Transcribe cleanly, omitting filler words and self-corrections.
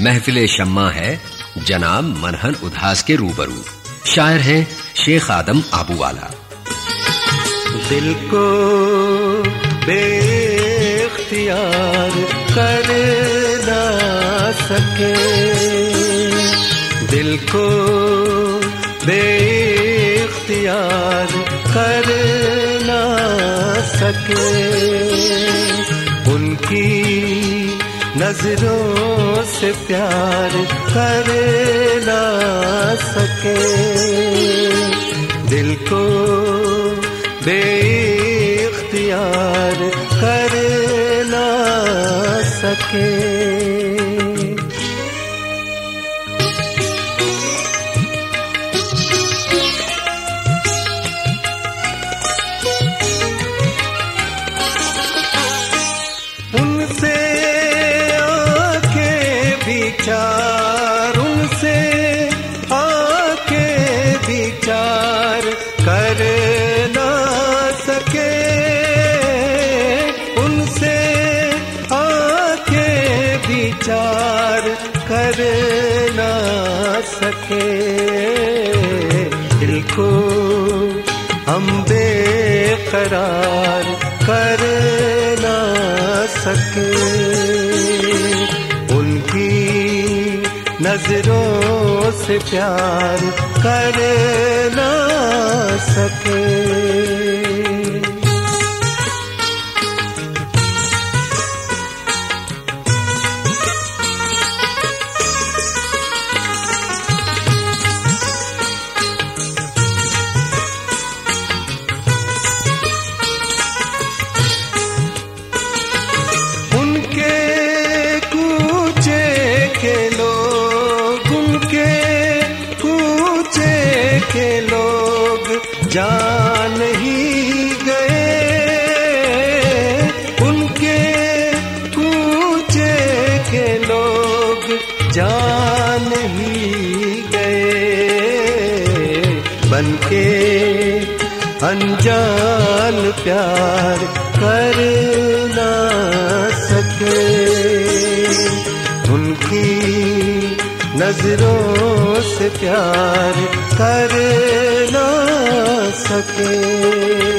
महफिले शम्मा है जनाब मरहन उदास के रूबरू। शायर हैं शेख आदम आबूवाला। दिल को बेख्तियार कर ना सके, दिल को बेख्तियार कर ना सके, उनकी नजरों से प्यार कर ना सके, दिल को बेख्तियार कर ना सके। उनसे आके विचार, उनसे आके विचार कर ना सके, उनसे आके विचार कर ना सके, दिल को हम बेकरार कर ना सके, उनकी नजरों से प्यार कर ना सके। के लोग जान ही गए, उनके कूचे के लोग जान ही गए, बनके अनजान प्यार कर ना सके, उनकी नजरों से प्यार कर ना सके।